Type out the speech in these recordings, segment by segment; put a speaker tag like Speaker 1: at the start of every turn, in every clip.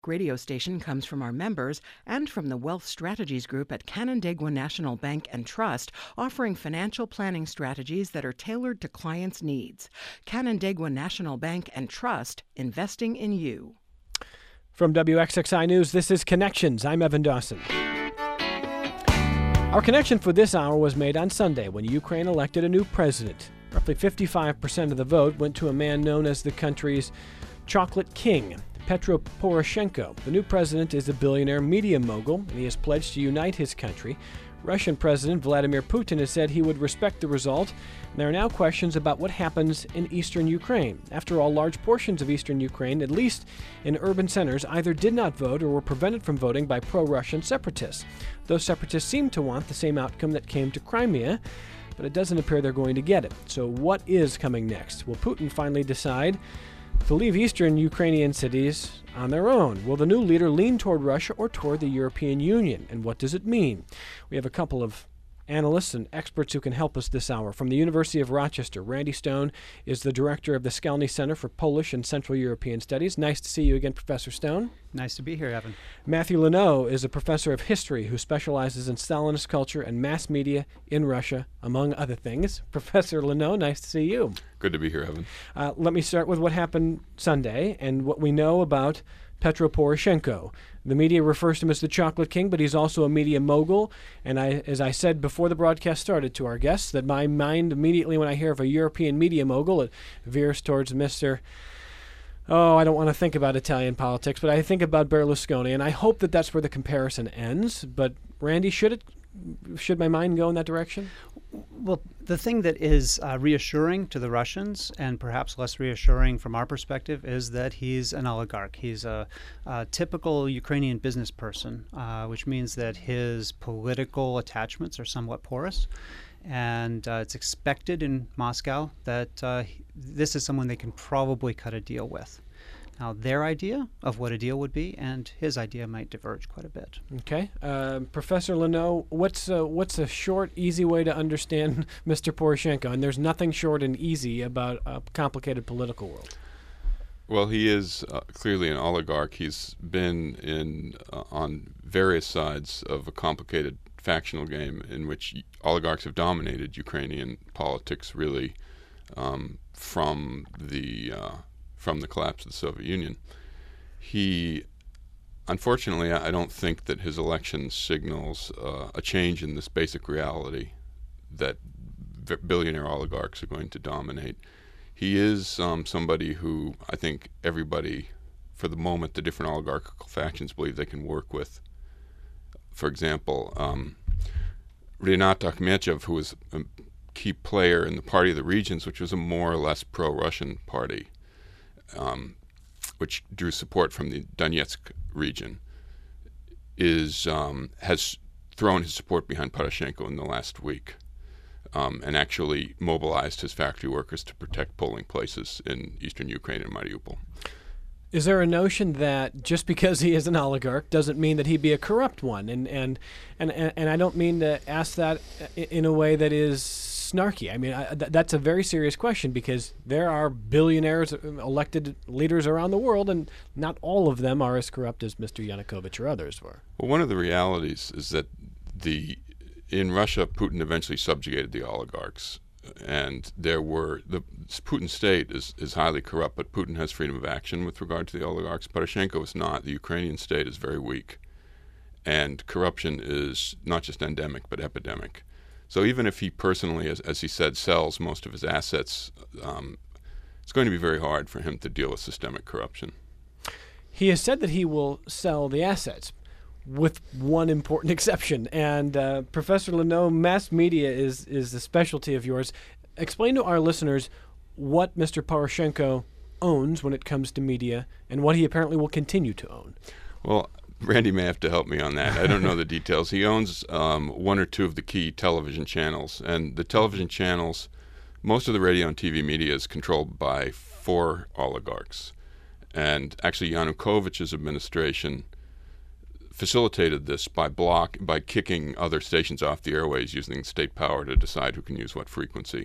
Speaker 1: Radio station comes from our members and from the Wealth Strategies Group at Canandaigua National Bank and Trust, offering financial planning strategies that are tailored to clients' needs. Canandaigua National Bank and Trust, investing in you.
Speaker 2: From WXXI News, this is Connections. I'm Evan Dawson. Our connection for this hour was made on Sunday when Ukraine elected a new president. Roughly 55% of the vote went to a man known as the country's chocolate king, Petro Poroshenko. The new president is a billionaire media mogul, and he has pledged to unite his country. Russian President Vladimir Putin has said he would respect the result. And there are now questions about what happens in eastern Ukraine. After all, large portions of eastern Ukraine, at least in urban centers, either did not vote or were prevented from voting by pro-Russian separatists. Those separatists seem to want the same outcome that came to Crimea, but it doesn't appear they're going to get it. So what is coming next? Will Putin finally decide to leave eastern Ukrainian cities on their own? Will the new leader lean toward Russia or toward the European Union? And what does it mean? We have a couple of analysts and experts who can help us this hour. From the University of Rochester, Randy Stone is the director of the Skelny Center for Polish and Central European Studies. Nice to see you again, Professor Stone.
Speaker 3: Nice to be here, Evan.
Speaker 2: Matthew Leno is a professor of history who specializes in Stalinist culture and mass media in Russia, among other things. Professor Leno, nice to see you.
Speaker 4: Good to be here, Evan.
Speaker 2: Let me start with what happened Sunday and what we know about Petro Poroshenko. The media refers to him as the Chocolate King, but he's also a media mogul. And as I said before the broadcast started to our guests, that my mind immediately when I hear of a European media mogul, it veers towards Mr. I don't want to think about Italian politics, but I think about Berlusconi. And I hope that that's where the comparison ends. But Randy, should my mind go in that direction?
Speaker 3: Well, the thing that is reassuring to the Russians and perhaps less reassuring from our perspective is that he's an oligarch. He's a typical Ukrainian business person, which means that his political attachments are somewhat porous. And it's expected in Moscow that this is someone they can probably cut a deal with. Now, their idea of what a deal would be and his idea might diverge quite a bit.
Speaker 2: Okay. Professor Leno, what's a short, easy way to understand Mr. Poroshenko? And there's nothing short and easy about a complicated political world.
Speaker 4: Well, he is clearly an oligarch. He's been on various sides of a complicated factional game in which oligarchs have dominated Ukrainian politics, really, from the collapse of the Soviet Union. Unfortunately, I don't think that his election signals a change in this basic reality that billionaire oligarchs are going to dominate. He is somebody who I think everybody, for the moment, the different oligarchical factions believe they can work with. For example, Rinat Akhmetchev, who was a key player in the Party of the Regions, which was a more or less pro-Russian party, which drew support from the Donetsk region, has thrown his support behind Poroshenko in the last week, and actually mobilized his factory workers to protect polling places in eastern Ukraine and Mariupol.
Speaker 2: Is there a notion that just because he is an oligarch doesn't mean that he'd be a corrupt one? And I don't mean to ask that in a way that is snarky. I mean, that's a very serious question because there are billionaires, elected leaders around the world, and not all of them are as corrupt as Mr. Yanukovych or others were.
Speaker 4: Well, one of the realities is that in Russia, Putin eventually subjugated the oligarchs. And the Putin state is highly corrupt, but Putin has freedom of action with regard to the oligarchs. Poroshenko is not. The Ukrainian state is very weak. And corruption is not just endemic, but epidemic. So even if he personally, as he said, sells most of his assets, it's going to be very hard for him to deal with systemic corruption.
Speaker 2: He has said that he will sell the assets, with one important exception. And Professor Leno, mass media is the specialty of yours. Explain to our listeners what Mr. Poroshenko owns when it comes to media and what he apparently will continue to own.
Speaker 4: Well, Randy may have to help me on that. I don't know the details. He owns one or two of the key television channels. And the television channels, most of the radio and TV media is controlled by 4 oligarchs. And actually Yanukovych's administration facilitated this by kicking other stations off the airways using state power to decide who can use what frequency.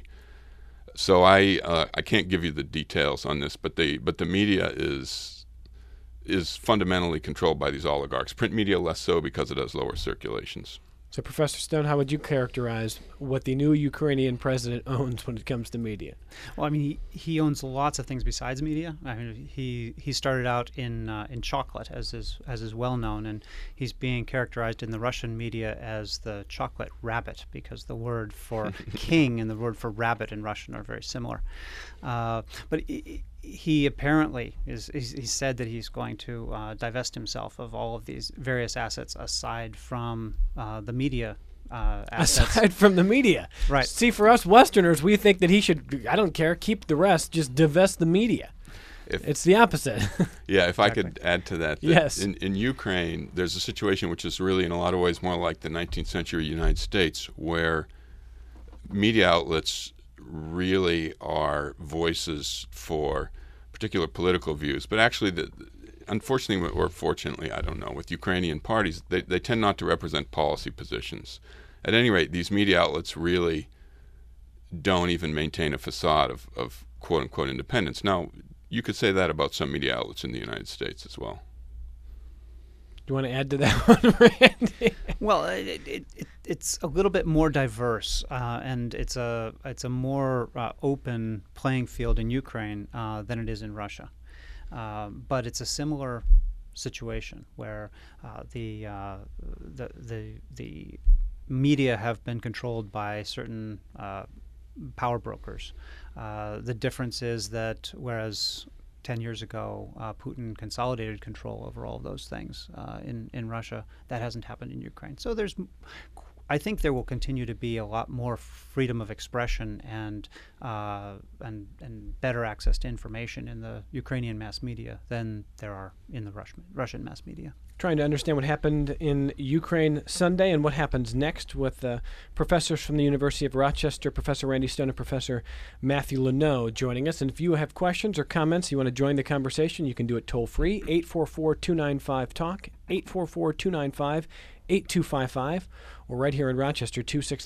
Speaker 4: So I can't give you the details on this, but the media is is fundamentally controlled by these oligarchs. Print media less so because it has lower circulations.
Speaker 2: So, Professor Stone, how would you characterize what the new Ukrainian president owns when it comes to media?
Speaker 3: Well, I mean, he owns lots of things besides media. I mean, he started out in chocolate, as is well known, and he's being characterized in the Russian media as the chocolate rabbit, because the word for king and the word for rabbit in Russian are very similar. But he apparently he said that he's going to divest himself of all of these various assets aside from the media assets.
Speaker 2: Aside from the media.
Speaker 3: Right.
Speaker 2: See, for us Westerners, we think that he should, I don't care, keep the rest, just divest the media. It's the opposite.
Speaker 4: Yeah, if
Speaker 3: Exactly.
Speaker 4: I could add to that.
Speaker 2: Yes.
Speaker 4: In Ukraine, there's a situation which is really in a lot of ways more like the 19th century United States, where media outlets really are voices for particular political views. But actually, unfortunately or fortunately, I don't know, with Ukrainian parties, they tend not to represent policy positions. At any rate, these media outlets really don't even maintain a facade of quote-unquote independence. Now, you could say that about some media outlets in the United States as well.
Speaker 2: Do you want to add to that one, Randy?
Speaker 3: Well, it's a little bit more diverse, and it's a more open playing field in Ukraine than it is in Russia. But it's a similar situation where the media have been controlled by certain power brokers. The difference is that whereas 10 years ago, Putin consolidated control over all of those things in Russia. That hasn't happened in Ukraine. So I think there will continue to be a lot more freedom of expression and better access to information in the Ukrainian mass media than there are in the Russian mass media.
Speaker 2: Trying to understand what happened in Ukraine Sunday and what happens next with professors from the University of Rochester, Professor Randy Stone and Professor Matthew Lenoe joining us. And if you have questions or comments, you want to join the conversation, you can do it toll-free, 844-295-TALK, 844-295-8255, or right here in Rochester,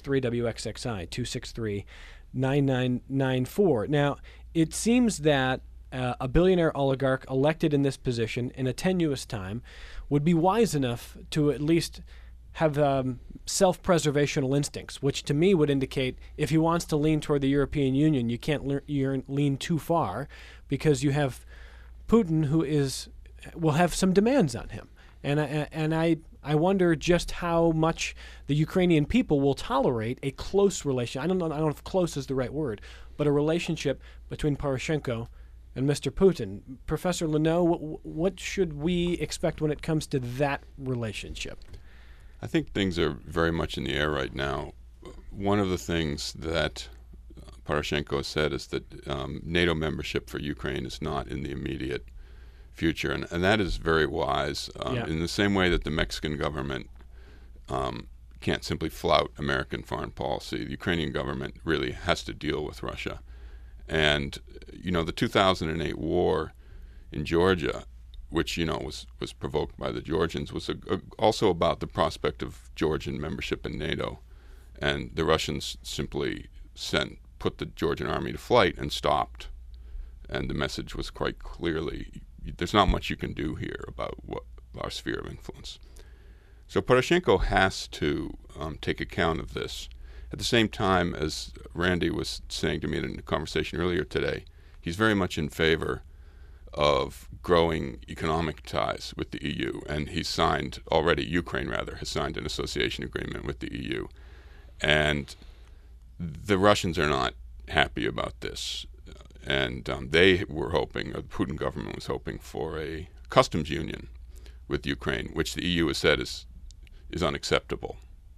Speaker 2: 263-WXXI, 263-9994. Now, it seems that a billionaire oligarch elected in this position in a tenuous time would be wise enough to at least have self-preservational instincts, which to me would indicate if he wants to lean toward the European Union, you can't lean too far because you have Putin who will have some demands on him. And I wonder just how much the Ukrainian people will tolerate a close relation. I don't know if close is the right word, but a relationship between Poroshenko and Mr. Putin. Professor Lenoe, what should we expect when it comes to that relationship?
Speaker 4: I think things are very much in the air right now. One of the things that Poroshenko said is that NATO membership for Ukraine is not in the immediate future, and that is very wise. In the same way that the Mexican government can't simply flout American foreign policy, the Ukrainian government really has to deal with Russia. And the 2008 war in Georgia, which was provoked by the Georgians, was also about the prospect of Georgian membership in NATO, and the Russians simply put the Georgian army to flight and stopped. And the message was quite clearly, there's not much you can do here about what our sphere of influence. So Poroshenko has to take account of this. At the same time, as Randy was saying to me in a conversation earlier today, he's very much in favor of growing economic ties with the EU, and Ukraine has signed an association agreement with the EU. And the Russians are not happy about this. And they were hoping, or the Putin government was hoping, for a customs union with Ukraine, which the EU has said is unacceptable.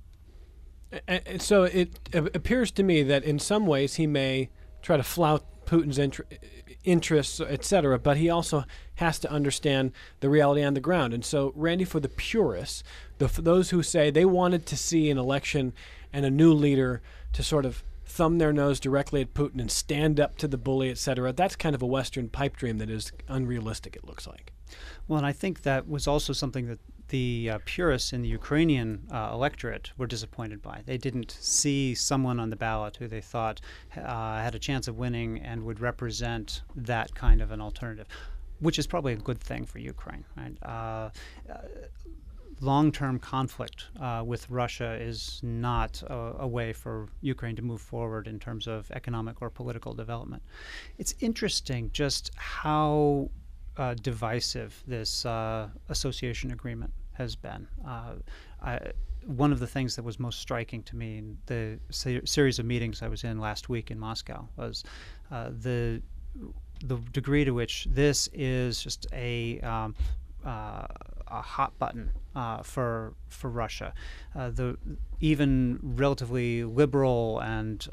Speaker 2: And so it appears to me that in some ways he may try to flout Putin's interests, etc., but he also has to understand the reality on the ground. And so, Randy, for the purists, for those who say they wanted to see an election and a new leader to sort of thumb their nose directly at Putin and stand up to the bully, etc., that's kind of a Western pipe dream that is unrealistic, it looks like.
Speaker 3: Well, and I think that was also something that the purists in the Ukrainian electorate were disappointed by. They didn't see someone on the ballot who they thought had a chance of winning and would represent that kind of an alternative. which is probably a good thing for Ukraine. Right? Long-term conflict with Russia is not a way for Ukraine to move forward in terms of economic or political development. It's interesting just how divisive this association agreement has been. One of the things that was most striking to me in the series of meetings I was in last week in Moscow was the degree to which this is just a hot button for Russia. The even relatively liberal and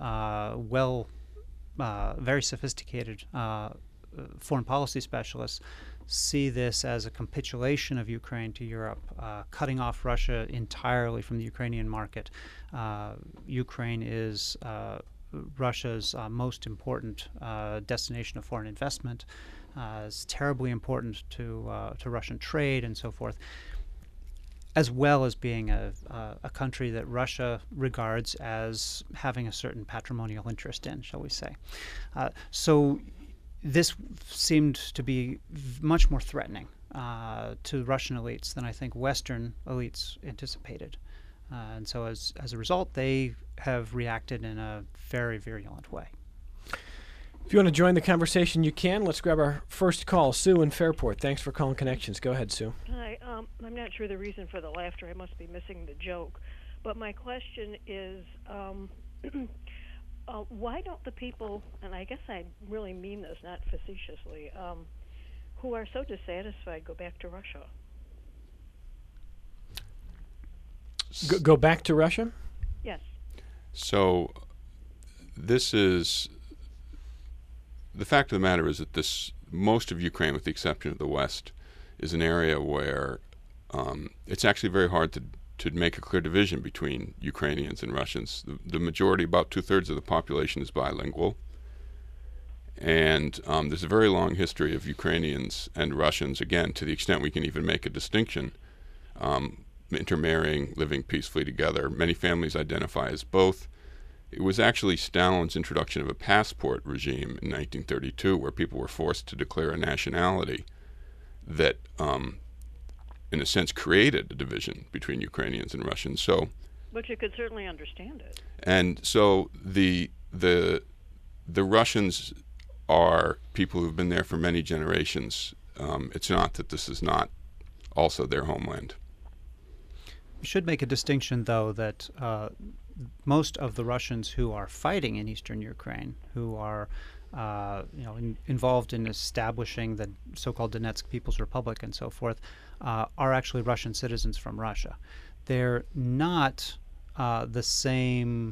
Speaker 3: very sophisticated foreign policy specialists see this as a capitulation of Ukraine to Europe, cutting off Russia entirely from the Ukrainian market. Ukraine is Russia's most important destination of foreign investment. Is terribly important to Russian trade and so forth, as well as being a country that Russia regards as having a certain patrimonial interest in, shall we say. So this seemed to be much more threatening to Russian elites than I think Western elites anticipated. And so as a result, they have reacted in a very virulent way.
Speaker 2: If you want to join the conversation, you can. Let's grab our first call. Sue in Fairport. Thanks for calling Connections. Go ahead, Sue.
Speaker 5: Hi. I'm not sure the reason for the laughter. I must be missing the joke. But my question is, why don't the people, and I guess I really mean this, not facetiously, who are so dissatisfied go back to Russia?
Speaker 2: Go back to Russia?
Speaker 5: Yes.
Speaker 4: So this is... The fact of the matter is that most of Ukraine, with the exception of the West, is an area where it's actually very hard to make a clear division between Ukrainians and Russians. The majority, about 2/3 of the population, is bilingual. And there's a very long history of Ukrainians and Russians, again, to the extent we can even make a distinction, intermarrying, living peacefully together. Many families identify as both. It was actually Stalin's introduction of a passport regime in 1932, where people were forced to declare a nationality, that, in a sense, created a division between Ukrainians and Russians. So,
Speaker 5: but you could certainly understand it.
Speaker 4: And so the Russians are people who've been there for many generations. It's not that this is not also their homeland.
Speaker 3: We should make a distinction, though, that most of the Russians who are fighting in eastern Ukraine, who are involved in establishing the so-called Donetsk People's Republic and so forth, are actually Russian citizens from Russia. They're not the same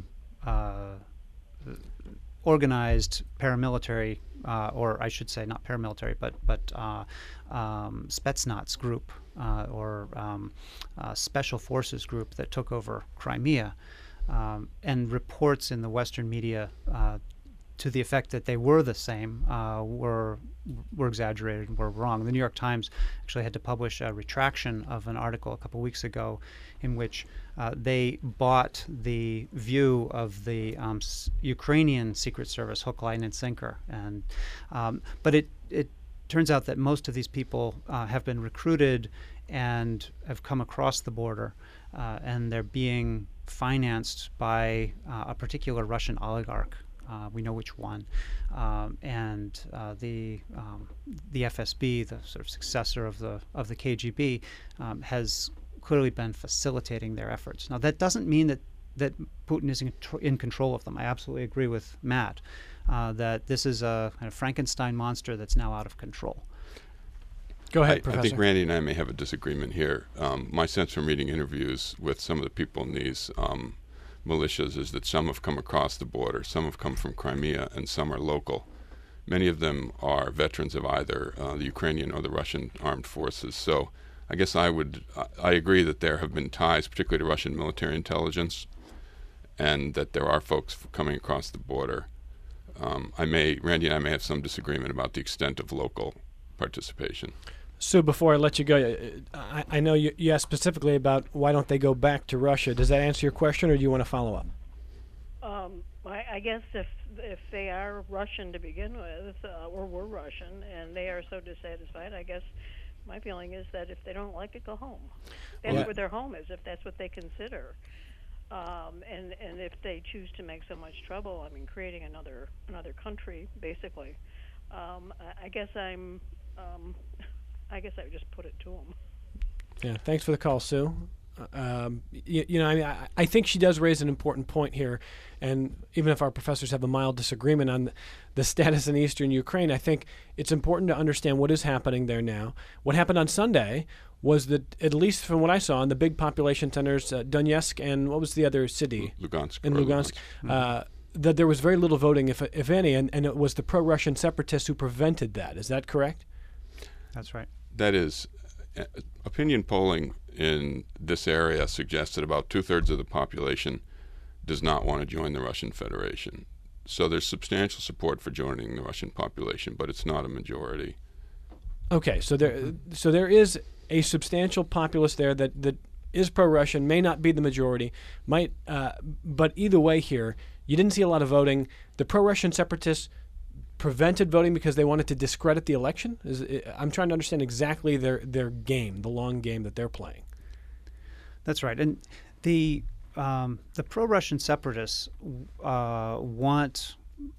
Speaker 3: organized paramilitary, or I should say not paramilitary, but Spetsnaz group or special forces group that took over Crimea. And reports in the Western media to the effect that they were the same were exaggerated and were wrong. The New York Times actually had to publish a retraction of an article a couple weeks ago in which they bought the view of the Ukrainian Secret Service hook, line, and sinker. And but it turns out that most of these people have been recruited and have come across the border, and they're being financed by a particular Russian oligarch. We know which one, and the FSB, the sort of successor of the KGB, has clearly been facilitating their efforts. Now, that doesn't mean that Putin is in control of them. I absolutely agree with Matt that this is a kind of Frankenstein monster that's now out of control.
Speaker 2: Go ahead, Professor.
Speaker 4: I think Randy and I may have a disagreement here. My sense from reading interviews with some of the people in these militias is that some have come across the border, some have come from Crimea, and some are local. Many of them are veterans of either the Ukrainian or the Russian armed forces. So I guess I agree that there have been ties, particularly to Russian military intelligence, and that there are folks coming across the border. Randy and I may have some disagreement about the extent of local participation.
Speaker 2: So before I let you go, I know you asked specifically about why don't they go back to Russia. Does that answer your question, or do you want to follow up?
Speaker 5: I guess if if they are Russian to begin with, or were Russian, and they are so dissatisfied, I guess my feeling is that if they don't like it, go home. That's where their home is, if that's what they consider. And if they choose to make so much trouble, I mean, creating another country, basically, I guess I would just put it to them.
Speaker 2: Yeah, thanks for the call, Sue. I think she does raise an important point here, and even if our professors have a mild disagreement on the status in eastern Ukraine, I think it's important to understand what is happening there now. What happened on Sunday was that, at least from what I saw in the big population centers, Donetsk and what was the other city?
Speaker 4: Lugansk.
Speaker 2: In Lugansk. That there was very little voting, if any, and it was the pro-Russian separatists who prevented that. Is that correct?
Speaker 3: That's right.
Speaker 4: That is. Opinion polling in this area suggests that about 2/3 of the population does not want to join the Russian Federation. So there's substantial support for joining the Russian population, but it's not a majority.
Speaker 2: Okay, so there is a substantial populace there that is pro-Russian, may not be the majority, but either way here, you didn't see a lot of voting. The pro-Russian separatists prevented voting because they wanted to discredit the election? I'm trying to understand exactly their game, the long game that they're playing.
Speaker 3: That's right. And the pro-Russian separatists want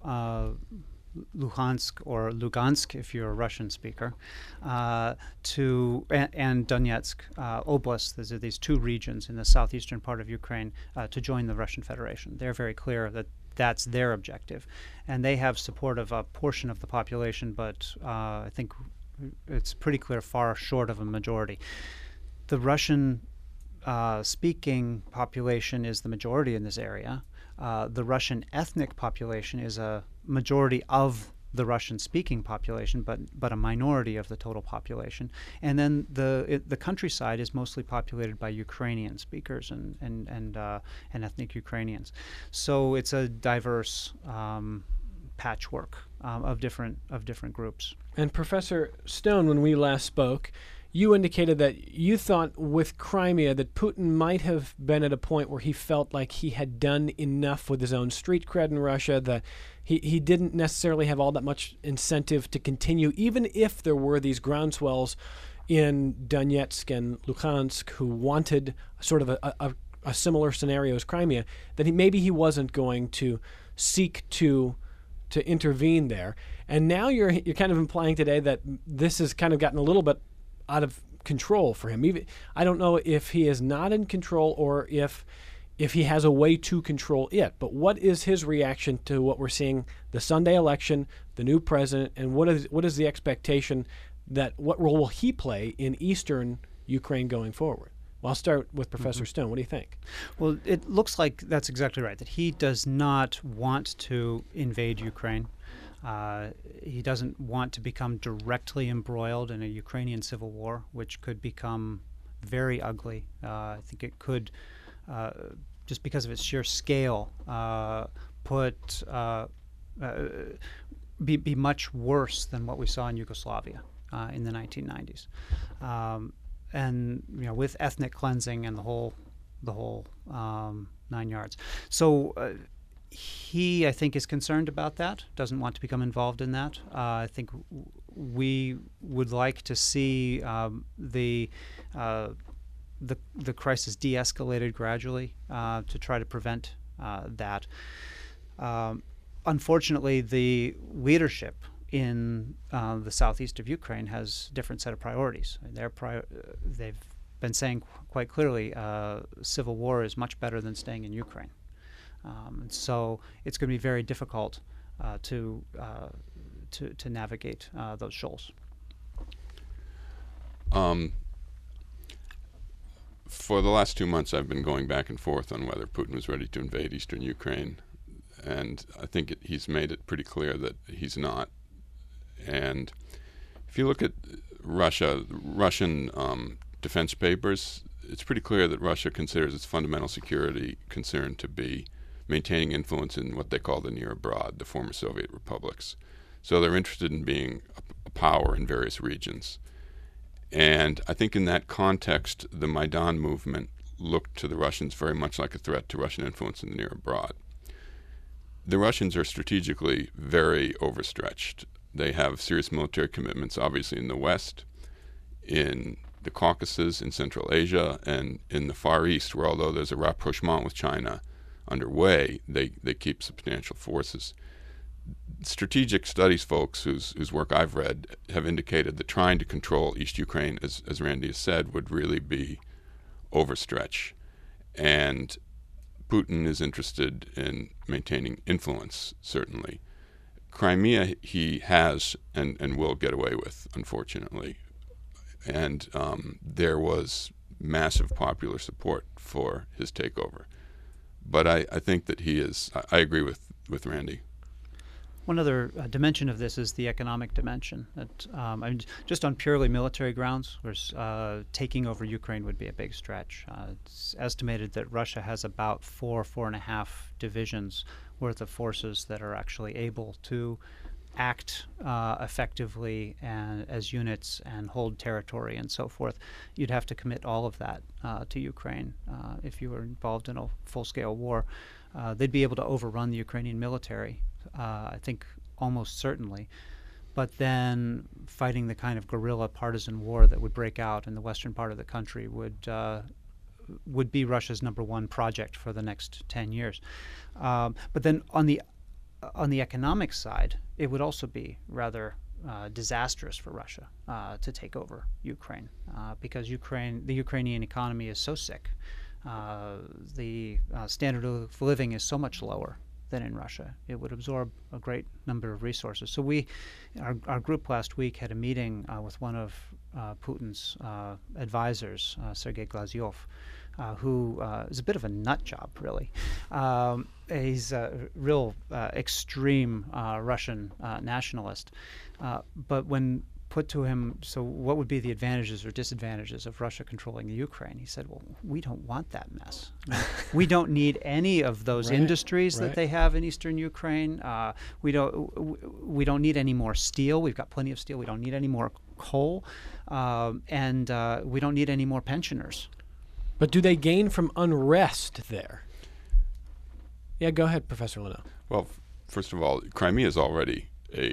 Speaker 3: Luhansk or Lugansk, if you're a Russian speaker, and Donetsk Oblast. These are these two regions in the southeastern part of Ukraine to join the Russian Federation. They're very clear that that's their objective, and they have support of a portion of the population, but I think it's pretty clear far short of a majority. The Russian speaking population is the majority in this area. The Russian ethnic population is a majority of the Russian-speaking population, but a minority of the total population. And then the countryside is mostly populated by Ukrainian speakers and ethnic Ukrainians. So it's a diverse patchwork of different groups.
Speaker 2: And Professor Stone, when we last spoke, you indicated that you thought with Crimea that Putin might have been at a point where he felt like he had done enough with his own street cred in Russia, that he didn't necessarily have all that much incentive to continue, even if there were these groundswells in Donetsk and Luhansk who wanted sort of a similar scenario as Crimea, that maybe he wasn't going to seek to intervene there. And now you're kind of implying today that this has kind of gotten a little bit out of control for him. I don't know if he is not in control or if he has a way to control it. But what is his reaction to what we're seeing, the Sunday election, the new president, and what is the expectation what role will he play in eastern Ukraine going forward? Well, I'll start with Professor Stone. What do you think?
Speaker 3: Well, it looks like that's exactly right, that he does not want to invade Ukraine. He doesn't want to become directly embroiled in a Ukrainian civil war, which could become very ugly. I think it could, just because of its sheer scale, be much worse than what we saw in Yugoslavia in the 1990s. And with ethnic cleansing and the whole 9 yards. So. He, I think, is concerned about that, doesn't want to become involved in that. I think we would like to see the crisis de-escalated gradually to try to prevent that. Unfortunately, the leadership in the southeast of Ukraine has a different set of priorities. They've been saying quite clearly civil war is much better than staying in Ukraine. So it's going to be very difficult to navigate those shoals.
Speaker 4: For the last 2 months, I've been going back and forth on whether Putin was ready to invade eastern Ukraine, and I think he's made it pretty clear that he's not. And if you look at Russian defense papers, it's pretty clear that Russia considers its fundamental security concern to be maintaining influence in what they call the near abroad, the former Soviet republics. So they're interested in being a power in various regions. And I think in that context, the Maidan movement looked to the Russians very much like a threat to Russian influence in the near abroad. the Russians are strategically very overstretched. They have serious military commitments, obviously, in the West, in the Caucasus, in Central Asia, and in the Far East, where although there's a rapprochement with China underway, they keep substantial forces. Strategic studies folks whose work I've read have indicated that trying to control East Ukraine, as Randy has said, would really be overstretch. And Putin is interested in maintaining influence, certainly. Crimea he has and will get away with, unfortunately. And there was massive popular support for his takeover. But I think that I agree with Randy.
Speaker 3: One other dimension of this is the economic dimension. That just on purely military grounds, taking over Ukraine would be a big stretch. It's estimated that Russia has about 4.5 divisions worth of forces that are actually able to act effectively and as units and hold territory and so forth. You'd have to commit all of that to Ukraine if you were involved in a full-scale war. They'd be able to overrun the Ukrainian military, I think almost certainly. But then fighting the kind of guerrilla partisan war that would break out in the western part of the country would be Russia's number one project for the next 10 years. But then on the economic side, it would also be rather disastrous for Russia to take over Ukraine because the Ukrainian economy is so sick. The standard of living is so much lower than in Russia. It would absorb a great number of resources. So our group last week had a meeting with one of Putin's advisors, Sergei Glazyov, who is a bit of a nut job, really. He's a real extreme Russian nationalist. But when put to him, so what would be the advantages or disadvantages of Russia controlling the Ukraine? He said, well, we don't want that mess. We don't need any of those industries that they have in eastern Ukraine. We don't need any more steel. We've got plenty of steel. We don't need any more coal. And we don't need any more pensioners.
Speaker 2: But do they gain from unrest there? Yeah, go ahead, Professor Leno.
Speaker 4: Well, first of all, Crimea is already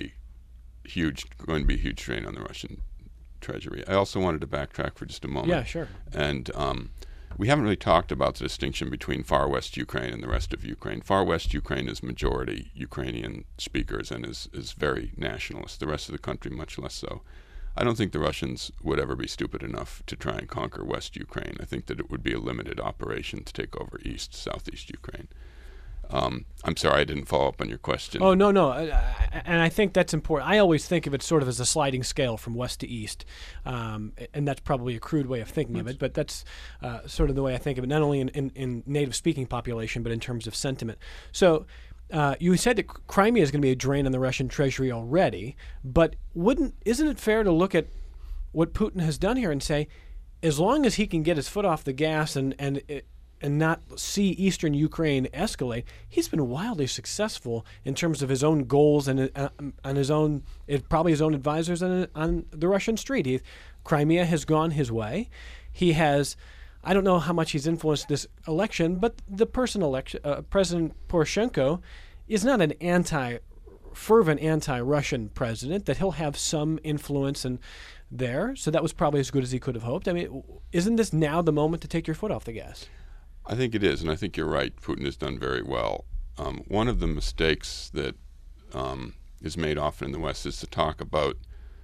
Speaker 4: going to be a huge strain on the Russian treasury. I also wanted to backtrack for just a moment.
Speaker 2: Yeah, sure.
Speaker 4: And we haven't really talked about the distinction between far west Ukraine and the rest of Ukraine. Far west Ukraine is majority Ukrainian speakers and is very nationalist. The rest of the country, much less so. I don't think the Russians would ever be stupid enough to try and conquer West Ukraine. I think that it would be a limited operation to take over southeast Ukraine. I'm sorry, I didn't follow up on your question.
Speaker 2: Oh, no. And I think that's important. I always think of it sort of as a sliding scale from west to east. And that's probably a crude way of thinking of it, but that's sort of the way I think of it, not only in native-speaking population, but in terms of sentiment. So you said that Crimea is going to be a drain on the Russian treasury already, but isn't it fair to look at what Putin has done here and say, as long as he can get his foot off the gas and not see eastern Ukraine escalate, he's been wildly successful in terms of his own goals and his own advisors on the Russian street. Crimea has gone his way. He has, I don't know how much he's influenced this election, but the President Poroshenko is not an fervent anti-Russian president, that he'll have some influence there. So that was probably as good as he could have hoped. I mean, isn't this now the moment to take your foot off the gas?
Speaker 4: I think it is, and I think you're right. Putin has done very well. One of the mistakes that is made often in the West is to talk about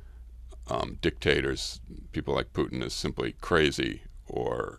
Speaker 4: dictators, people like Putin, as simply crazy or,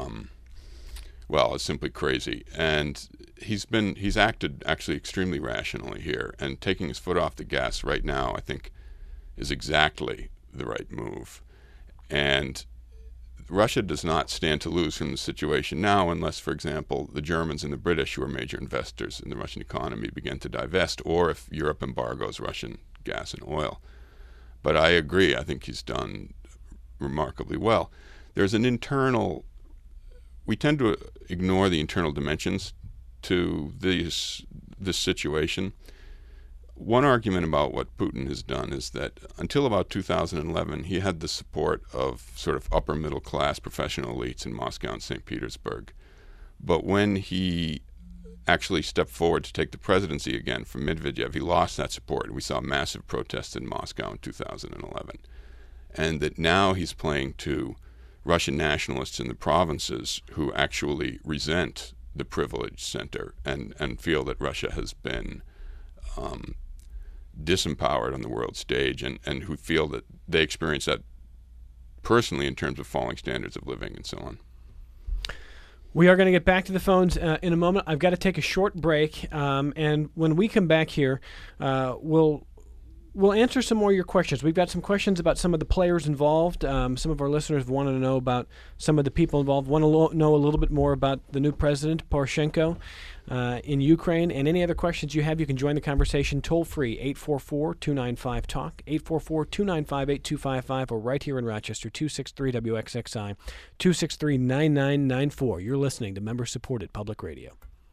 Speaker 4: as simply crazy. And he's acted actually extremely rationally here, and taking his foot off the gas right now, I think, is exactly the right move. And Russia does not stand to lose from the situation now unless, for example, the Germans and the British, who are major investors in the Russian economy, begin to divest, or if Europe embargoes Russian gas and oil. But I agree. I think he's done remarkably well. There's an internal – we tend to ignore the internal dimensions to this situation. One argument about what Putin has done is that until about 2011, he had the support of sort of upper middle class professional elites in Moscow and St. Petersburg. But when he actually stepped forward to take the presidency again from Medvedev. He lost that support, and we saw massive protests in Moscow in 2011. And that now he's playing to Russian nationalists in the provinces who actually resent the privileged center and feel that Russia has been disempowered on the world stage, and who feel that they experience that personally in terms of falling standards of living and so on.
Speaker 2: We are going to get back to the phones in a moment. I've got to take a short break, and when we come back here, we'll answer some more of your questions. We've got some questions about some of the players involved. Some of our listeners wanted to know about some of the people involved, want to know a little bit more about the new president, Poroshenko, in Ukraine. And any other questions you have, you can join the conversation toll-free, 844-295-TALK, 844-295-8255, or right here in Rochester, 263-WXXI, 263-9994. You're listening to member-supported public radio.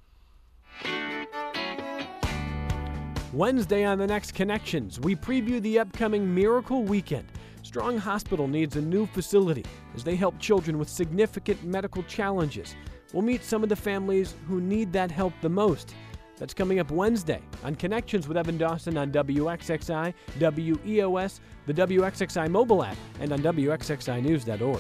Speaker 2: Wednesday on the next Connections, we preview the upcoming Miracle Weekend. Strong Hospital needs a new facility as they help children with significant medical challenges. We'll meet some of the families who need that help the most. That's coming up Wednesday on Connections with Evan Dawson on WXXI, WEOS, the WXXI mobile app, and on WXXInews.org.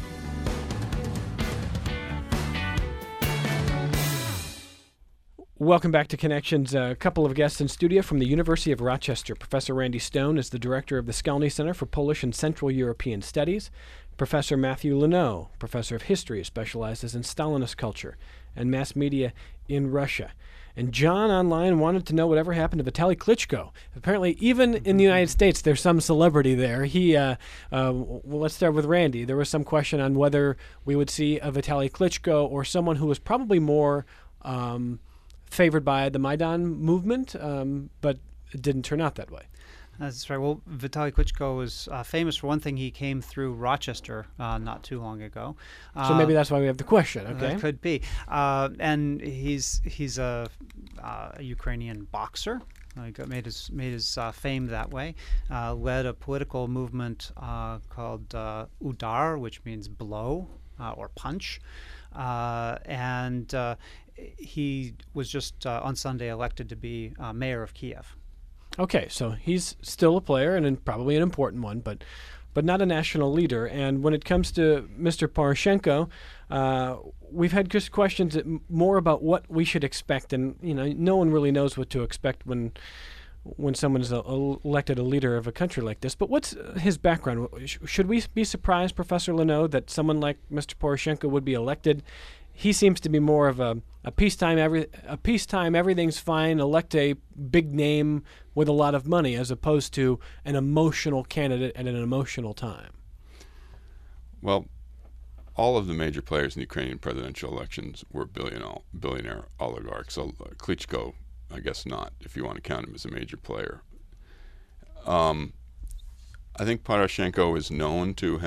Speaker 2: Welcome back to Connections. A couple of guests in studio from the University of Rochester. Professor Randy Stone is the director of the Skolny Center for Polish and Central European Studies. Professor Matthew Lenoe, professor of history, specializes in Stalinist culture and mass media in Russia. And John online wanted to know whatever happened to Vitaly Klitschko. Apparently, even in the United States, there's some celebrity there. Well, let's start with Randy. There was some question on whether we would see a Vitaly Klitschko or someone who was probably more favored by the Maidan movement, but it didn't turn out that way.
Speaker 3: That's right. Well, Vitaly Klitschko was famous for one thing. He came through Rochester not too long ago.
Speaker 2: So maybe that's why we have the question. Okay,
Speaker 3: that could be. And he's a Ukrainian boxer. He made his fame that way. Led a political movement called Udar, which means blow or punch, and he was just on Sunday elected to be mayor of Kiev.
Speaker 2: Okay, so he's still a player and probably an important one, but not a national leader. And when it comes to Mr. Poroshenko, we've had just questions more about what we should expect, and no one really knows what to expect when someone is elected a leader of a country like this. But what's his background? Should we be surprised, Professor Lenoe, that someone like Mr. Poroshenko would be elected? He seems to be more of a peacetime everything's fine, elect a big name with a lot of money, as opposed to an emotional candidate at an emotional time.
Speaker 4: Well, all of the major players in the Ukrainian presidential elections were billionaire oligarchs. So Klitschko, I guess not, if you want to count him as a major player. I think Poroshenko is known to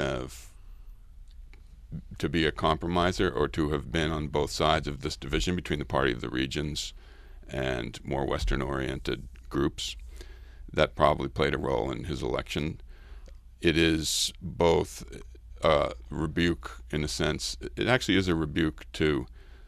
Speaker 4: be a compromiser, or to have been on both sides of this division between the Party of the Regions and more Western-oriented groups. That probably played a role in his election. It is both a rebuke, in a sense. It actually is a rebuke to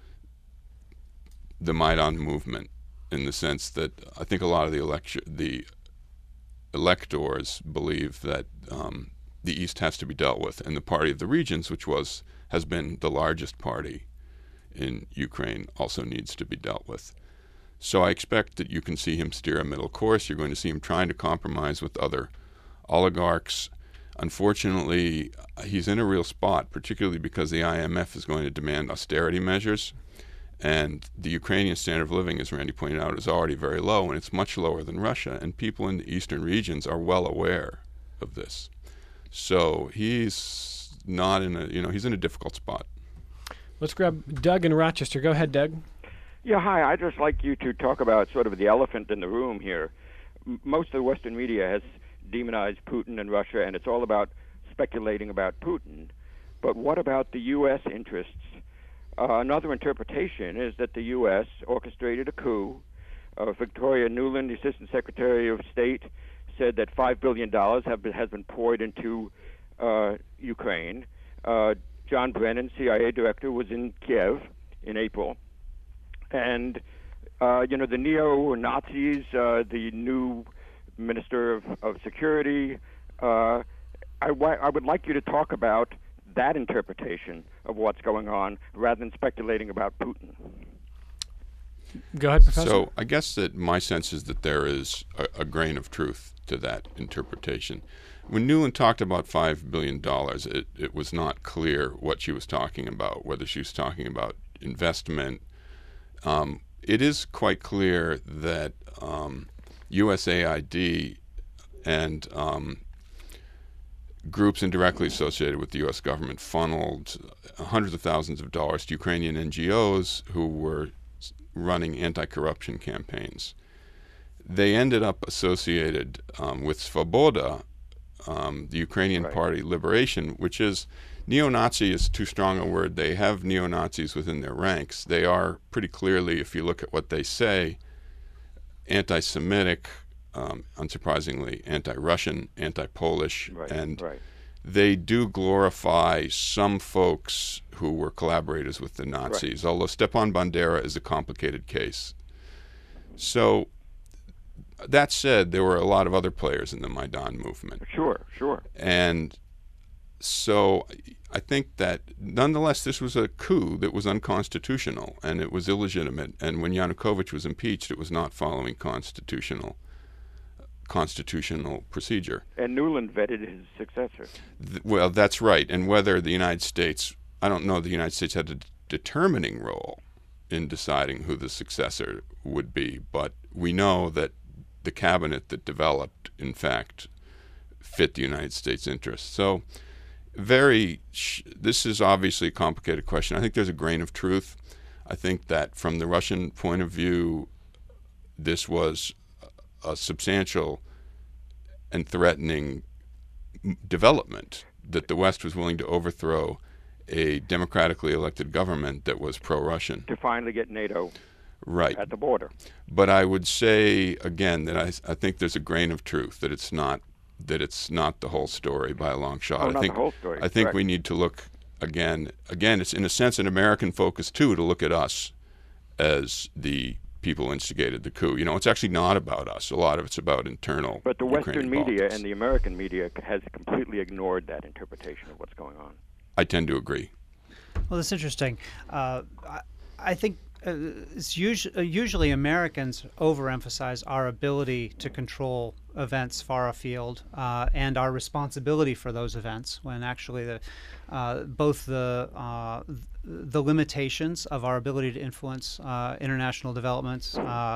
Speaker 4: the Maidan movement, in the sense that I think a lot of the electors believe that the East has to be dealt with, and the Party of the Regions, which has been the largest party in Ukraine, also needs to be dealt with. So I expect that you can see him steer a middle course. You're going to see him trying to compromise with other oligarchs. Unfortunately, he's in a real spot, particularly because the IMF is going to demand austerity measures, and the Ukrainian standard of living, as Randy pointed out, is already very low, and it's much lower than Russia, and people in the eastern regions are well aware of this. So he's not he's in a difficult spot. Let's grab Doug in Rochester. Go ahead, Doug.
Speaker 6: Yeah, hi. I'd just like you to talk about sort of the elephant in the room here. Most of the Western media has demonized Putin and Russia, and it's all about speculating about Putin. But what about the U.S. interests? Another interpretation is that the U.S. orchestrated a coup. Victoria Nuland, the Assistant Secretary of State, said that $5 billion has been poured into Ukraine. John Brennan, CIA director, was in Kiev in April. And the neo-Nazis, the new Minister of Security. I would like you to talk about that interpretation of what's going on rather than speculating about Putin.
Speaker 2: Go ahead, Professor.
Speaker 4: So I guess that my sense is that there is a grain of truth to that interpretation. When Nuland talked about $5 billion, it was not clear what she was talking about, whether she was talking about investment. It is quite clear that USAID and groups indirectly associated with the U.S. government funneled hundreds of thousands of dollars to Ukrainian NGOs who were running anti-corruption campaigns. They ended up associated with Svoboda, the Ukrainian Party Liberation, which is, neo-Nazi is too strong a word. They have neo-Nazis within their ranks. They are pretty clearly, if you look at what they say, anti-Semitic, unsurprisingly, anti-Russian, anti-Polish, they do glorify some folks who were collaborators with the Nazis, although Stepan Bandera is a complicated case. So, that said, there were a lot of other players in the Maidan movement.
Speaker 6: Sure.
Speaker 4: And so I think that nonetheless this was a coup that was unconstitutional and it was illegitimate. And when Yanukovych was impeached, it was not following constitutional procedure.
Speaker 6: And Nuland vetted his successor.
Speaker 4: Well, that's right. And whether the United States, I don't know the United States had a determining role in deciding who the successor would be, but we know that the cabinet that developed, in fact, fit the United States interests. So this is obviously a complicated question. I think there's a grain of truth. I think that from the Russian point of view, this was a substantial and threatening development that the West was willing to overthrow a democratically elected government that was pro-Russian.
Speaker 6: To finally get NATO
Speaker 4: right
Speaker 6: at the border.
Speaker 4: But I would say, again, that I think there's a grain of truth, that it's not the whole story by a long shot.
Speaker 6: Not the whole story.
Speaker 4: I think we need to look, again, it's in a sense an American focus, too, to look at us as the people instigated the coup. It's actually not about us. A lot of it's about internal
Speaker 6: But the Western
Speaker 4: Ukrainian
Speaker 6: media
Speaker 4: politics.
Speaker 6: and the American media has completely ignored that interpretation of what's going on.
Speaker 4: I tend to agree.
Speaker 3: Well, that's interesting. I think it's usually Americans overemphasize our ability to control events far afield and our responsibility for those events, when actually both the limitations of our ability to influence international developments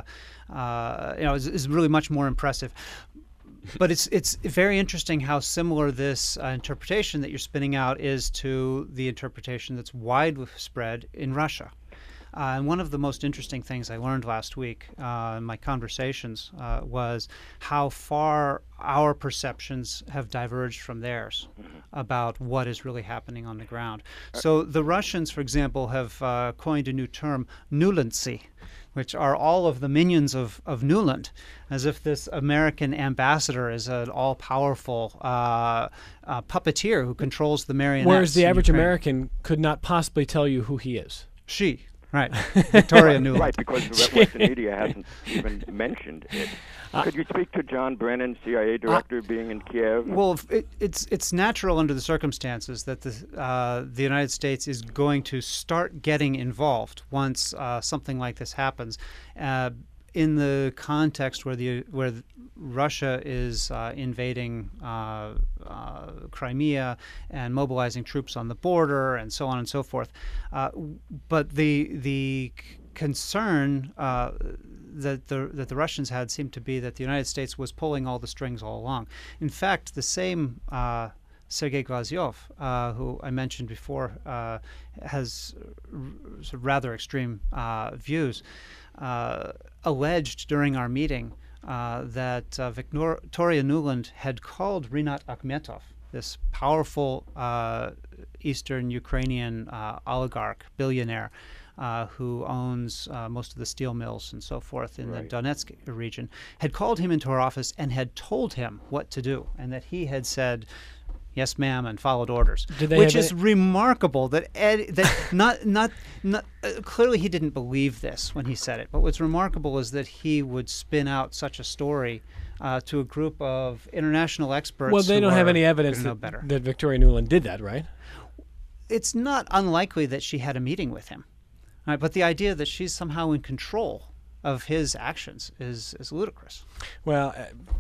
Speaker 3: is really much more impressive. But it's very interesting how similar this interpretation that you're spinning out is to the interpretation that's widespread in Russia. And one of the most interesting things I learned last week in my conversations was how far our perceptions have diverged from theirs about what is really happening on the ground. So the Russians, for example, have coined a new term, Nulancy, which are all of the minions of Nuland, as if this American ambassador is an all-powerful puppeteer who controls the marionettes.
Speaker 2: Whereas the average
Speaker 3: Ukraine.
Speaker 2: American could not possibly tell you who he is.
Speaker 3: She. Right, Victoria Nuland.
Speaker 6: Right, because the Western media hasn't even mentioned it. Could you speak to John Brennan, CIA director, being in Kiev?
Speaker 3: Well, it's natural under the circumstances that the United States is going to start getting involved once something like this happens. In the context where Russia is invading Crimea and mobilizing troops on the border and so on and so forth, but the concern that the Russians had seemed to be that the United States was pulling all the strings all along. In fact, the same Sergei Glazyov, who I mentioned before, has rather extreme views. Alleged during our meeting that Victoria Nuland had called Rinat Akhmetov, this powerful Eastern Ukrainian oligarch, billionaire, who owns most of the steel mills and so forth in the Donetsk region, had called him into her office and had told him what to do, and that he had said, yes ma'am, and followed orders,
Speaker 2: Did they
Speaker 3: which
Speaker 2: have
Speaker 3: is remarkable. That clearly he didn't believe this when he said it. But what's remarkable is that he would spin out such a story to a group of international experts.
Speaker 2: Well, they
Speaker 3: who
Speaker 2: don't have
Speaker 3: are
Speaker 2: any evidence
Speaker 3: gonna know better.
Speaker 2: that Victoria Nuland did that, right?
Speaker 3: It's not unlikely that she had a meeting with him, right? But the idea that she's somehow in control of his actions is ludicrous.
Speaker 2: Well,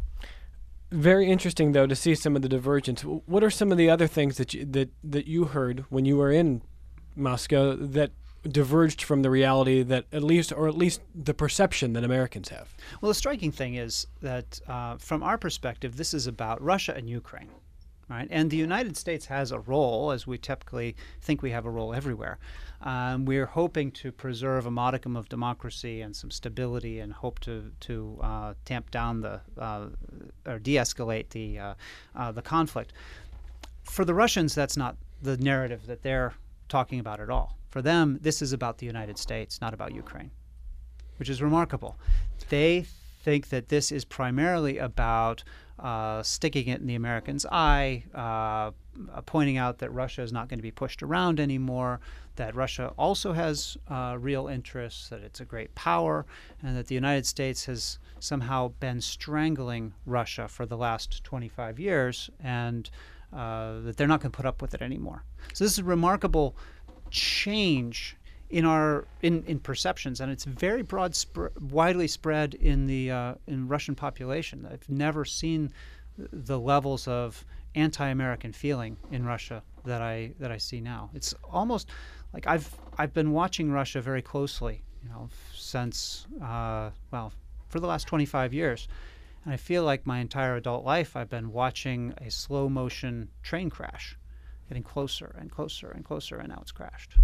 Speaker 2: very interesting though to see some of the divergence. What are some of the other things that you heard when you were in Moscow that diverged from the reality that at least the perception that Americans have?
Speaker 3: Well, the striking thing is that from our perspective, this is about Russia and Ukraine. Right? And the United States has a role, as we typically think we have a role everywhere. We're hoping to preserve a modicum of democracy and some stability, and hope to tamp down or de-escalate the conflict. For the Russians, that's not the narrative that they're talking about at all. For them, this is about the United States, not about Ukraine, which is remarkable. They think that this is primarily about sticking it in the Americans' eye, pointing out that Russia is not going to be pushed around anymore, that Russia also has real interests, that it's a great power, and that the United States has somehow been strangling Russia for the last 25 years, and that they're not going to put up with it anymore. So this is a remarkable change in perceptions, and it's very widely spread in Russian population. I've never seen the levels of anti-American feeling in Russia that I see now. It's almost like I've been watching Russia very closely, since for the last 25 years, and I feel like my entire adult life I've been watching a slow motion train crash, getting closer and closer and closer, and now it's crashed.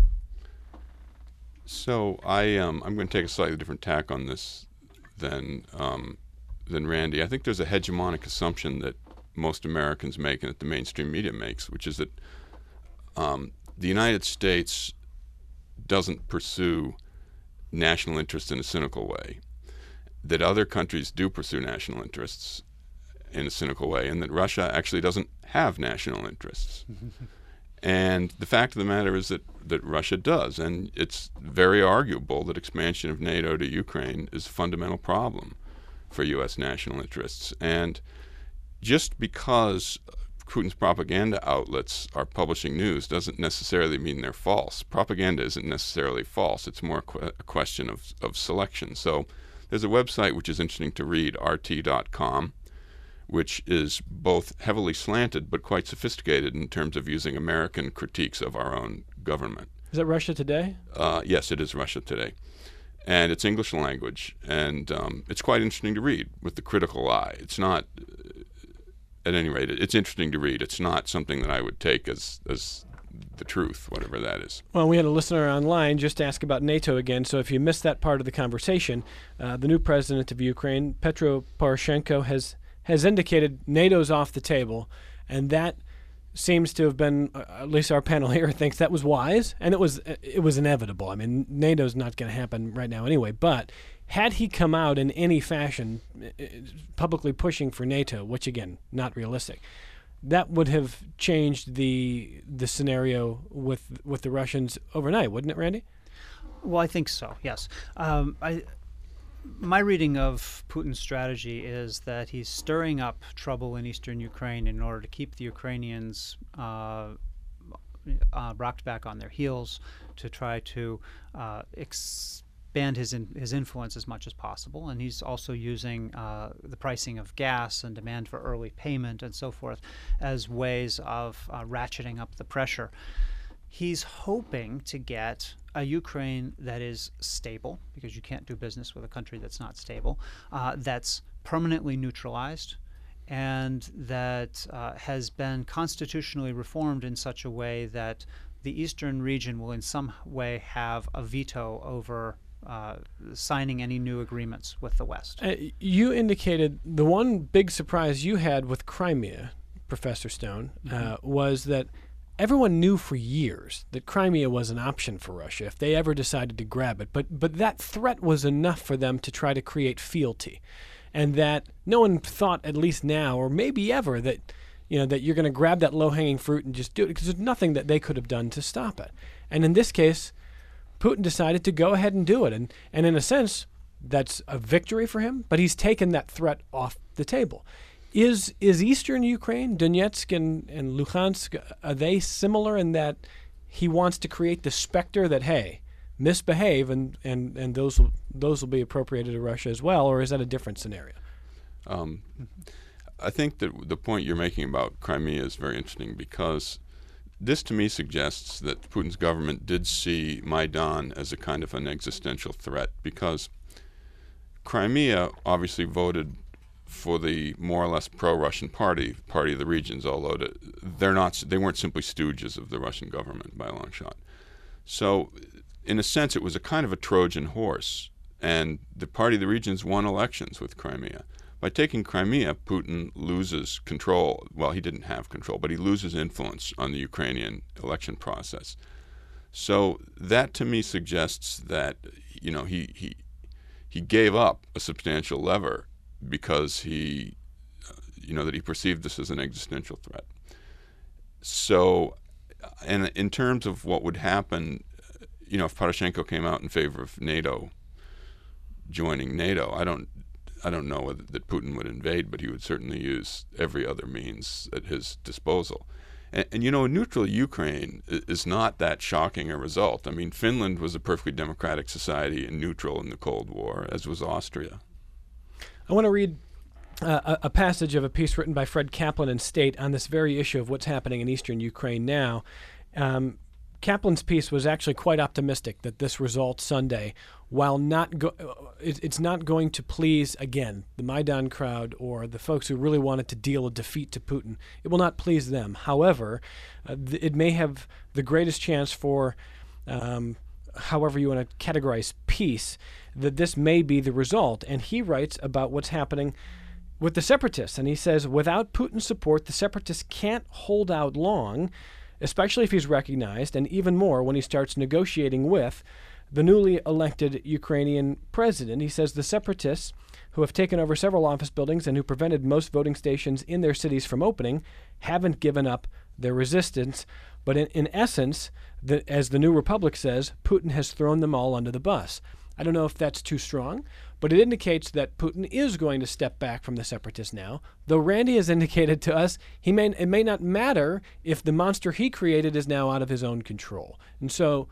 Speaker 4: So I'm going to take a slightly different tack on this than Randy. I think there's a hegemonic assumption that most Americans make and that the mainstream media makes, which is that the United States doesn't pursue national interests in a cynical way, that other countries do pursue national interests in a cynical way, and that Russia actually doesn't have national interests. And the fact of the matter is that Russia does, and it's very arguable that expansion of NATO to Ukraine is a fundamental problem for U.S. national interests. And just because Putin's propaganda outlets are publishing news doesn't necessarily mean they're false. Propaganda isn't necessarily false. It's more a question of selection. So there's a website which is interesting to read, RT.com, which is both heavily slanted but quite sophisticated in terms of using American critiques of our own government.
Speaker 2: Is that Russia Today?
Speaker 4: Yes, it is Russia Today. And it's English language, and it's quite interesting to read with the critical eye. It's not, at any rate, it's interesting to read. It's not something that I would take as the truth, whatever that is.
Speaker 2: Well, we had a listener online just ask about NATO again, so if you missed that part of the conversation, the new president of Ukraine, Petro Poroshenko, has indicated NATO's off the table, and that seems to have been, at least our panel here thinks that was wise, and it was inevitable. I mean, NATO's not going to happen right now anyway, but had he come out in any fashion publicly pushing for NATO, which again, not realistic, that would have changed the scenario with the Russians overnight, wouldn't it, Randy?
Speaker 3: Well, I think so, yes. My reading of Putin's strategy is that he's stirring up trouble in eastern Ukraine in order to keep the Ukrainians rocked back on their heels, to try to expand his influence as much as possible. And he's also using the pricing of gas and demand for early payment and so forth as ways of ratcheting up the pressure. He's hoping to get a Ukraine that is stable, because you can't do business with a country that's not stable, that's permanently neutralized, and that has been constitutionally reformed in such a way that the eastern region will in some way have a veto over signing any new agreements with the West.
Speaker 2: You indicated the one big surprise you had with Crimea, Professor Stone, was that everyone knew for years that Crimea was an option for Russia if they ever decided to grab it. But that threat was enough for them to try to create fealty. And that no one thought, at least now, or maybe ever, that that you're going to grab that low-hanging fruit and just do it, because there's nothing that they could have done to stop it. And in this case, Putin decided to go ahead and do it. And in a sense, that's a victory for him, but he's taken that threat off the table. Is eastern Ukraine, Donetsk and Luhansk, are they similar in that he wants to create the specter that, hey, misbehave and those will be appropriated to Russia as well, or is that a different scenario?
Speaker 4: I think that the point you're making about Crimea is very interesting, because this to me suggests that Putin's government did see Maidan as a kind of an existential threat, because Crimea obviously voted for the more or less pro-Russian party of the regions, although they weren't simply stooges of the Russian government by a long shot. So in a sense, it was a kind of a Trojan horse, and the party of the regions won elections with Crimea. By taking Crimea, Putin loses control. Well, he didn't have control, but he loses influence on the Ukrainian election process. So that to me suggests that he gave up a substantial lever because he perceived this as an existential threat. So, and in terms of what would happen, if Poroshenko came out in favor of NATO, joining NATO, I don't know that Putin would invade, but he would certainly use every other means at his disposal. And a neutral Ukraine is not that shocking a result. I mean, Finland was a perfectly democratic society and neutral in the Cold War, as was Austria.
Speaker 2: I want to read a passage of a piece written by Fred Kaplan in State on this very issue of what's happening in eastern Ukraine now. Kaplan's piece was actually quite optimistic that this result Sunday, while it's not going to please, again, the Maidan crowd or the folks who really wanted to deal a defeat to Putin. It will not please them. However, it may have the greatest chance for, however you want to categorize peace, that this may be the result. And he writes about what's happening with the separatists. And he says, without Putin's support, the separatists can't hold out long, especially if he's recognized, and even more when he starts negotiating with the newly elected Ukrainian president. He says the separatists, who have taken over several office buildings and who prevented most voting stations in their cities from opening, haven't given up their resistance. But in essence, as the New Republic says, Putin has thrown them all under the bus. I don't know if that's too strong, but it indicates that Putin is going to step back from the separatists now, though Randy has indicated to us it may not matter if the monster he created is now out of his own control. And so,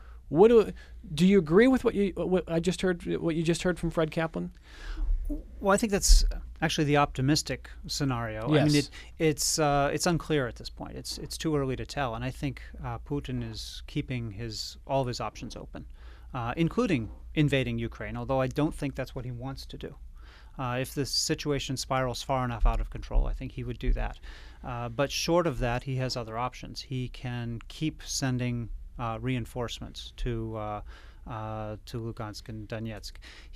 Speaker 2: do you agree with what you just heard from Fred Kaplan?
Speaker 3: Well, I think that's actually the optimistic scenario.
Speaker 2: Yes.
Speaker 3: I mean, it's unclear at this point. It's too early to tell, and I think Putin is keeping all of his options open, including invading Ukraine, although I don't think that's what he wants to do. If the situation spirals far enough out of control, I think he would do that. But short of that, he has other options. He can keep sending reinforcements to Lugansk and Donetsk.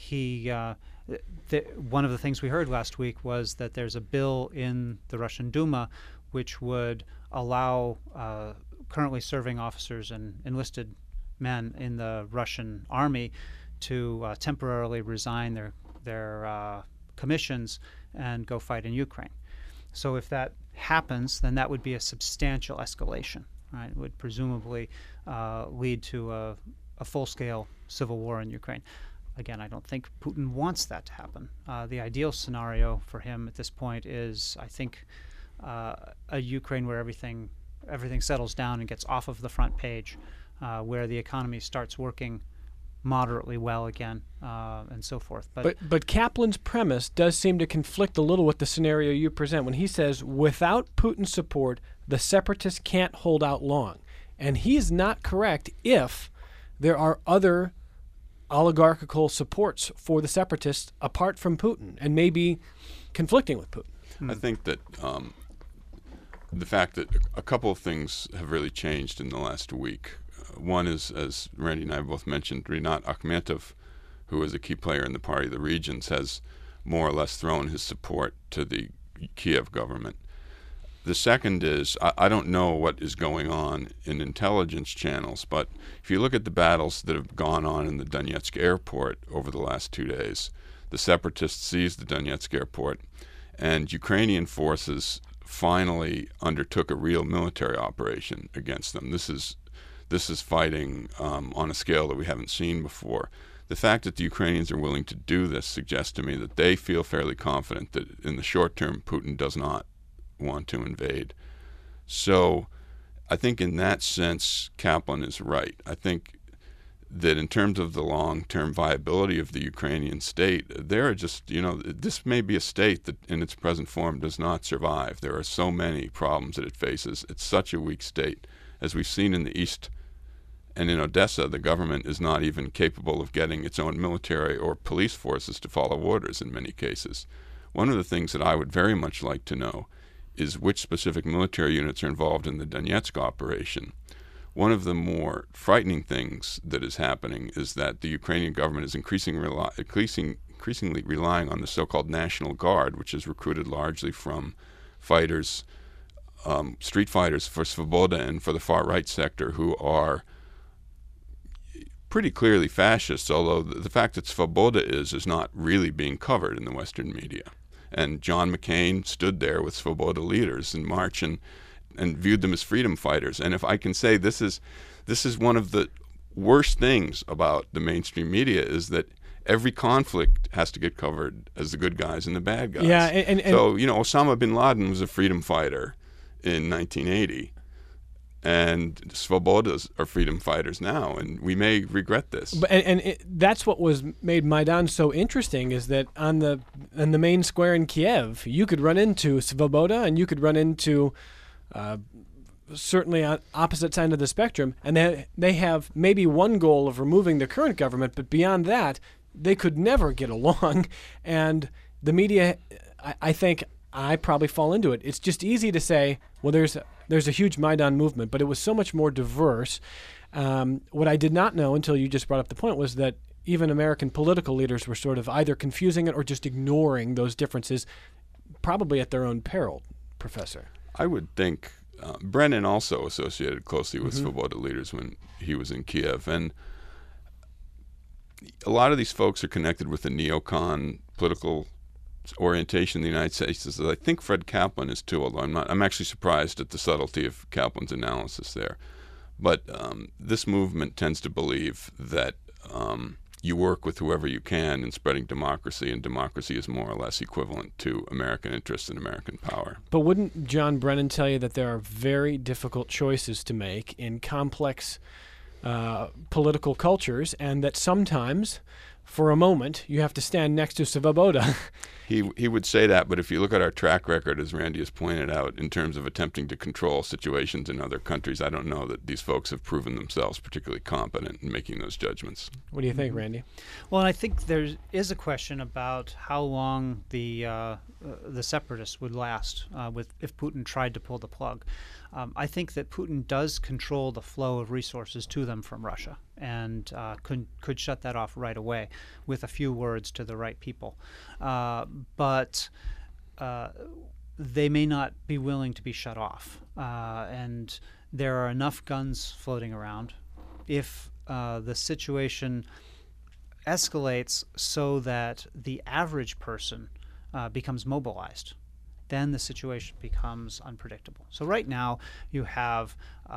Speaker 3: One of the things we heard last week was that there's a bill in the Russian Duma which would allow currently serving officers and enlisted men in the Russian army to temporarily resign their commissions and go fight in Ukraine. So if that happens, then that would be a substantial escalation. Right? It would presumably lead to a full-scale civil war in Ukraine. Again, I don't think Putin wants that to happen. The ideal scenario for him at this point is, I think, a Ukraine where everything settles down and gets off of the front page, where the economy starts working moderately well again, and so forth.
Speaker 2: But Kaplan's premise does seem to conflict a little with the scenario you present when he says, without Putin's support, the separatists can't hold out long. And he is not correct if there are other oligarchical supports for the separatists apart from Putin and maybe conflicting with Putin.
Speaker 4: I think that the fact that a couple of things have really changed in the last week. One is, as Randy and I both mentioned, Rinat Akhmetov, who is a key player in the Party of the Regions, has more or less thrown his support to the Kiev government. The second is, I don't know what is going on in intelligence channels, but if you look at the battles that have gone on in the Donetsk airport over the last 2 days, the separatists seized the Donetsk airport, and Ukrainian forces finally undertook a real military operation against them. This is fighting on a scale that we haven't seen before. The fact that the Ukrainians are willing to do this suggests to me that they feel fairly confident that in the short term Putin does not want to invade. So I think in that sense Kaplan is right. I think that in terms of the long-term viability of the Ukrainian state, there are just, this may be a state that in its present form does not survive. There are so many problems that it faces. It's such a weak state. As we've seen in the East and in Odessa, the government is not even capable of getting its own military or police forces to follow orders in many cases. One of the things that I would very much like to know is which specific military units are involved in the Donetsk operation. One of the more frightening things that is happening is that the Ukrainian government is increasingly relying on the so-called National Guard, which is recruited largely from fighters, street fighters for Svoboda and for the far-right sector, who are pretty clearly fascists, although the fact that Svoboda is not really being covered in the Western media. And John McCain stood there with Svoboda leaders in March and viewed them as freedom fighters. And if I can say this is one of the worst things about the mainstream media, is that every conflict has to get covered as the good guys and the bad guys.
Speaker 2: Yeah,
Speaker 4: so, Osama bin Laden was a freedom fighter in 1980, and Svobodas are freedom fighters now, and we may regret this.
Speaker 2: That's what made Maidan so interesting, is that on the main square in Kiev, you could run into Svoboda and you could run into certainly on opposite side of the spectrum, and they have maybe one goal of removing the current government, but beyond that, they could never get along. And the media, I think, I probably fall into it. It's just easy to say, well, there's a huge Maidan movement, but it was so much more diverse. What I did not know until you just brought up the point was that even American political leaders were sort of either confusing it or just ignoring those differences, probably at their own peril, Professor.
Speaker 4: I would think Brennan also associated closely with Svoboda leaders when he was in Kiev. And a lot of these folks are connected with the neocon political orientation in the United States. As I think Fred Kaplan is too, although I'm actually surprised at the subtlety of Kaplan's analysis there. But this movement tends to believe that you work with whoever you can in spreading democracy, and democracy is more or less equivalent to American interests and American power.
Speaker 2: But wouldn't John Brennan tell you that there are very difficult choices to make in complex political cultures, and that sometimes, for a moment, you have to stand next to Svoboda?
Speaker 4: He would say that, but if you look at our track record, as Randy has pointed out, in terms of attempting to control situations in other countries, I don't know that these folks have proven themselves particularly competent in making those judgments.
Speaker 2: What do you think, Randy?
Speaker 3: Well, I think there is a question about how long the separatists would last if Putin tried to pull the plug. I think that Putin does control the flow of resources to them from Russia, and could shut that off right away with a few words to the right people. But they may not be willing to be shut off. And there are enough guns floating around. If the situation escalates so that the average person becomes mobilized, then the situation becomes unpredictable. So right now you have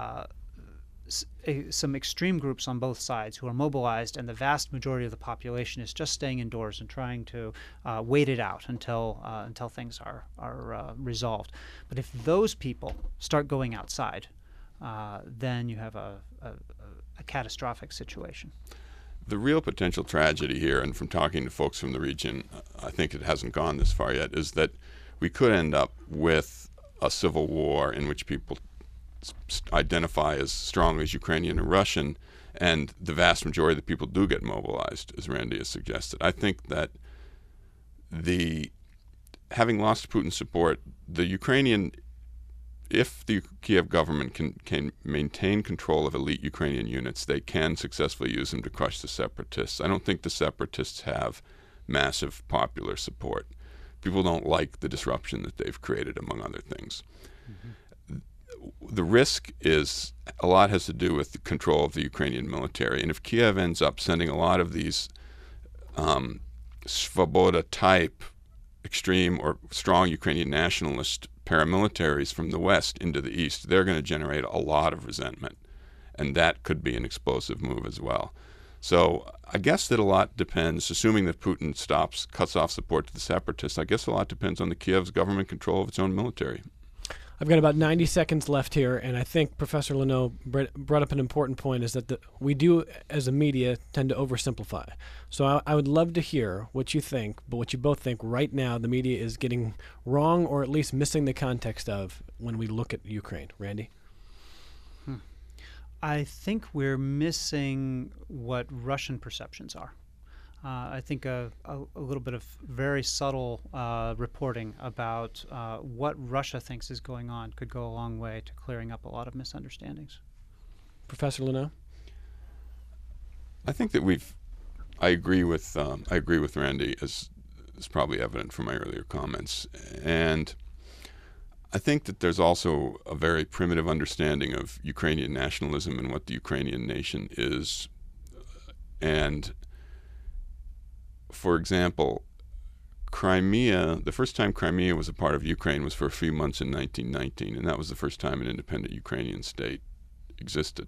Speaker 3: some extreme groups on both sides who are mobilized, and the vast majority of the population is just staying indoors and trying to wait it out until things are resolved. But if those people start going outside, then you have a catastrophic situation.
Speaker 4: The real potential tragedy here, and from talking to folks from the region, I think it hasn't gone this far yet, is that we could end up with a civil war in which people identify as strongly as Ukrainian or Russian, and the vast majority of the people do get mobilized, as Randy has suggested. I think that having lost Putin's support, the Ukrainian, if the Kiev government can maintain control of elite Ukrainian units, they can successfully use them to crush the separatists. I don't think the separatists have massive popular support. People don't like the disruption that they've created, among other things. Mm-hmm. The risk is a lot has to do with the control of the Ukrainian military. And if Kiev ends up sending a lot of these Svoboda-type extreme or strong Ukrainian nationalist paramilitaries from the West into the East, they're going to generate a lot of resentment. And that could be an explosive move as well. So I guess that a lot depends, assuming that Putin cuts off support to the separatists, I guess a lot depends on the Kiev's government control of its own military.
Speaker 2: I've got about 90 seconds left here, and I think Professor Lenoe brought up an important point, is that we do, as a media, tend to oversimplify. So I would love to hear what you think, but what you both think right now the media is getting wrong, or at least missing the context of when we look at Ukraine. Randy?
Speaker 3: I think we're missing what Russian perceptions are. I think a little bit of very subtle reporting about what Russia thinks is going on could go a long way to clearing up a lot of misunderstandings.
Speaker 2: Professor Lenoe?
Speaker 4: I think that I agree with Randy, as is probably evident from my earlier comments, and I think that there's also a very primitive understanding of Ukrainian nationalism and what the Ukrainian nation is. And for example, Crimea, the first time Crimea was a part of Ukraine was for a few months in 1919, and that was the first time an independent Ukrainian state existed.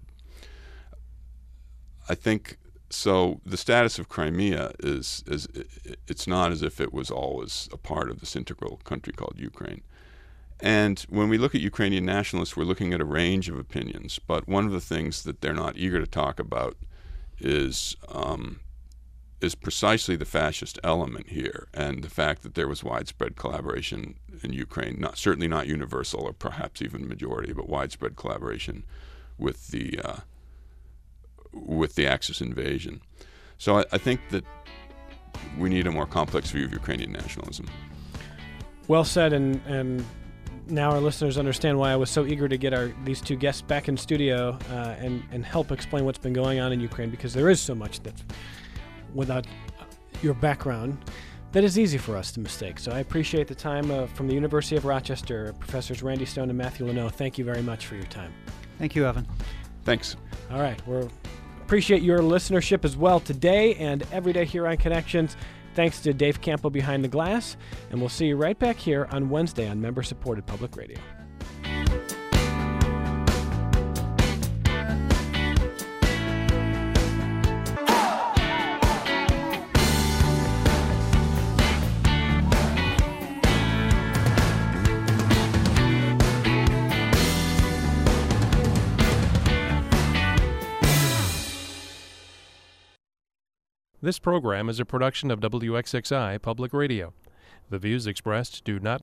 Speaker 4: I think so. The status of Crimea is it's not as if it was always a part of this integral country called Ukraine. And when we look at Ukrainian nationalists, we're looking at a range of opinions. But one of the things that they're not eager to talk about is precisely the fascist element here, and the fact that there was widespread collaboration in Ukraine, certainly not universal or perhaps even majority, but widespread collaboration with the Axis invasion. So I think that we need a more complex view of Ukrainian nationalism.
Speaker 2: Well said, and now our listeners understand why I was so eager to get these two guests back in studio and help explain what's been going on in Ukraine, because there is so much that, without your background, that is easy for us to mistake. So I appreciate the time from the University of Rochester, Professors Randy Stone and Matthew Lenoe. Thank you very much for your time.
Speaker 3: Thank you, Evan.
Speaker 4: Thanks.
Speaker 2: All right. We appreciate your listenership as well today and every day here on Connections. Thanks to Dave Campo behind the glass, and we'll see you right back here on Wednesday on member-supported public radio.
Speaker 7: This program is a production of WXXI Public Radio. The views expressed do not